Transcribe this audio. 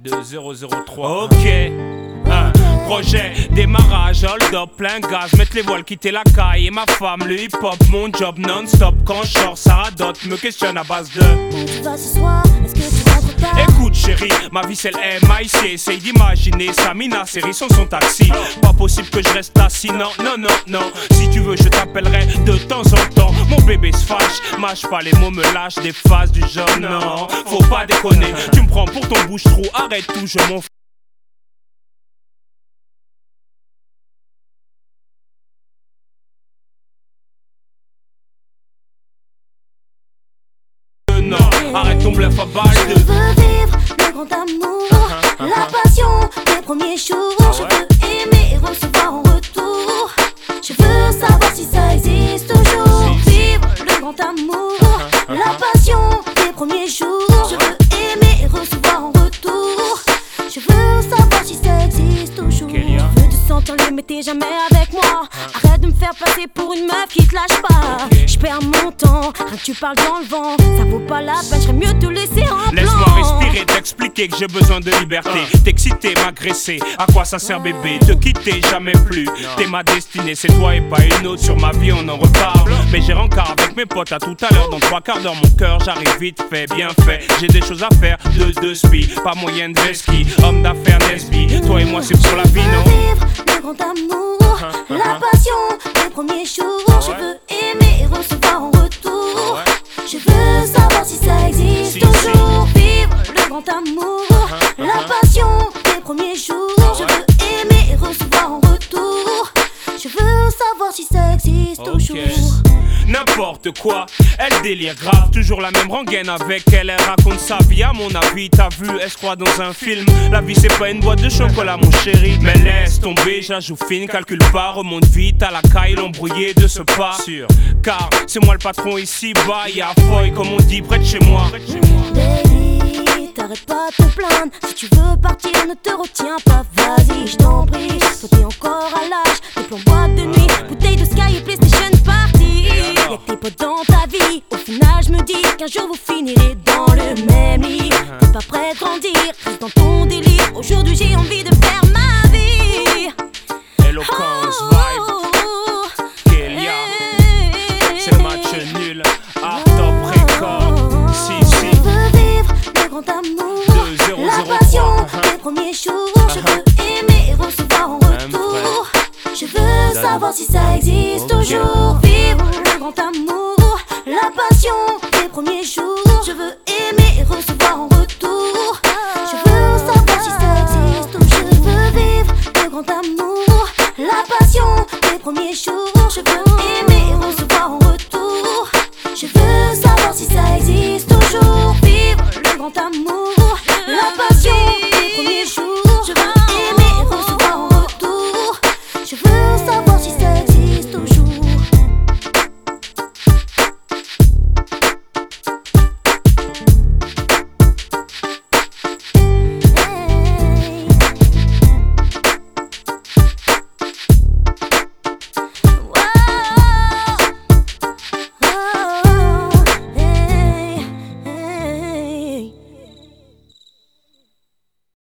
2003. Ok. Projet, démarrage, hold up, plein gaz, mettre les voiles, quitter la caille et ma femme, le hip hop, mon job non-stop. Quand je sors, ça radote, me questionne à base de où tu vas ce soir, est-ce que tu rentres tard? écoute chérie, ma vie c'est le MIC, essaye d'imaginer Samina, série son taxi. Pas possible que je reste assis, non, non, non, non. Si tu veux je t'appellerai de temps en temps. Mon bébé se fâche, mâche pas les mots, me lâche des phases du genre non. Faut pas déconner, tu me prends pour ton bouche-trou, arrête tout, je m'en fous. Non, arrête ton bluff à balle Je veux vivre le grand amour, la passion des premiers jours. Je veux aimer et recevoir en retour. Je veux savoir si ça existe toujours. Vivre le grand amour, la passion des premiers jours. Je veux aimer et recevoir en retour. Je veux savoir si ça existe toujours. Je veux te sentir libre mais t'es jamais avec moi. Arrête de me faire passer pour une meuf qui te lâche pas. Je perds mon temps, rien que tu parles dans le vent. Ça vaut pas la peine, j'aimerais mieux te laisser en plan. Laisse-moi respirer, t'expliquer que j'ai besoin de liberté. T'exciter, m'agresser, à quoi ça sert bébé? Te quitter, jamais plus. T'es ma destinée, c'est toi et pas une autre. Sur ma vie on en reparle. Mais j'ai rencard avec mes potes à tout à l'heure. Dans 3 quarts d'heure mon cœur, j'arrive vite fait, bien fait. J'ai des choses à faire, de spi. Pas moyen de ski, homme d'affaires Nesby. Toi et moi c'est pour la vie, non? Vivre le grand amour, la passion des premiers jours. Je veux aimer et recevoir en retour. Je veux savoir si ça existe toujours. Vivre le grand amour, la passion des premiers jours. Je veux aimer et recevoir en retour. Je veux savoir si ça existe toujours. N'importe quoi, elle délire grave, toujours la même rengaine avec elle. Elle raconte sa vie, à mon avis, t'as vu, elle se croit dans un film. La vie c'est pas une boîte de chocolat mon chéri. Mais laisse tomber, je la joue fine, calcule pas, remonte vite à la caille, l'embrouillé de ce pas. Car c'est moi le patron ici, bas, y'a foy comme on dit près de chez moi. Baby, t'arrêtes pas de te plaindre. Si tu veux partir, ne te retiens pas, vas-y, je t'en prie. Toi t'es encore à l'âge, des plans boîte de nuit, bouteille de Sky et PlayStation Party. Y'a tes potes dans ta vie, au final je me dis qu'un jour vous finirez dans le même lit. T'es pas prêt de grandir, reste dans ton délire. Aujourd'hui j'ai envie de faire ma vie. Eloquence, vibe, Kélia, c'est le match nul, art top record. Si, Je veux vivre le grand amour, la passion des premiers jours. Je veux aimer et recevoir en retour. Je veux savoir si ça existe toujours. Vivre le grand amour, la passion des premiers jours. Je veux aimer et recevoir en retour. Je veux savoir si ça existe toujours. Je veux vivre le grand amour, la passion des premiers jours. Je veux aimer et recevoir en retour. Je veux savoir si ça existe toujours. Vivre le grand amour.